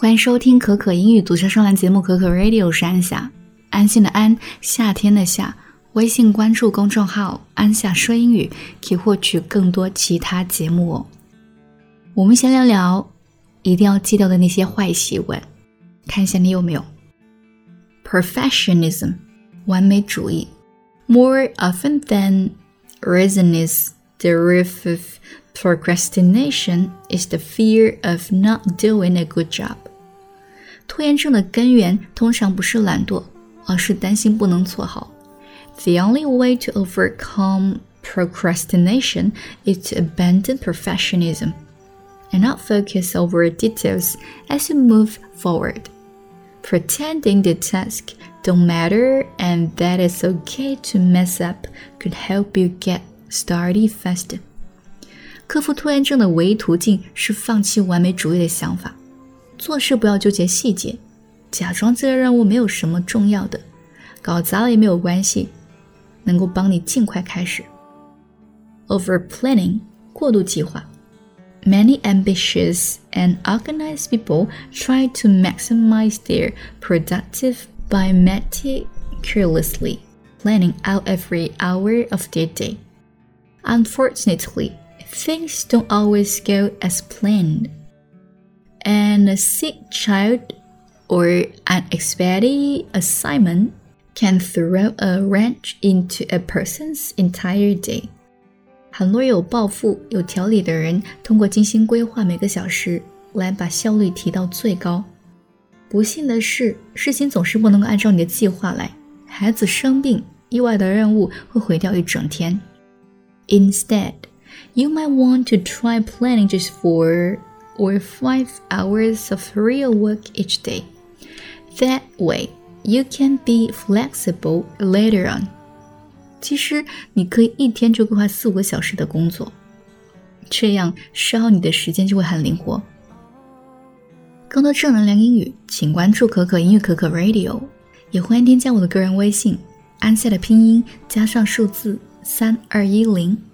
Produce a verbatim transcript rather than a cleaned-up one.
欢迎收听可可英语读车双栏节目可可 Radio， 我是安夏，安心的安，夏天的夏。微信关注公众号安夏说英语，可以获取更多其他节目哦。我们先聊聊一定要戒掉的那些坏习惯，看一下你有没有。 Perfectionism 完美主义。 More often than reason is the root of procrastination is the fear of not doing a good job. 拖延症的根源通常不是懒惰，而是担心不能做好。 The only way to overcome procrastination is to abandon perfectionism and not focus over details as you move forward. Pretending the task don't matter and that it's okay to mess up could help you get started faster. 克服拖延症的唯一途径是放弃完美主义的想法，做事不要纠结细节，假装这个任务没有什么重要的，搞砸了也没有关系，能够帮你尽快开始。 Over-planning 过度计划。 Many ambitious and organized people try to maximize their productive by meticulously planning out every hour of their day. Unfortunately, things don't always go as planned, and a sick child or unexpected assignment can throw a wrench into a person's entire day. 很多有抱负、有条理的人通过精心规划每个小时来把效率提到最高。不幸的是，事情总是不能够按照你的计划来，孩子生病，意外的任务会毁掉一整天。 Instead, you might want to try planning just four or five hours of real work each day. That way, you can be flexible later on. 其实你可以一天就规划四五个小时的工作，这样消耗你的时间就会很灵活。更多正能量英语，请关注可可英语可可 Radio， 也欢迎添加我的个人微信安夏的拼音加上数字三二一零。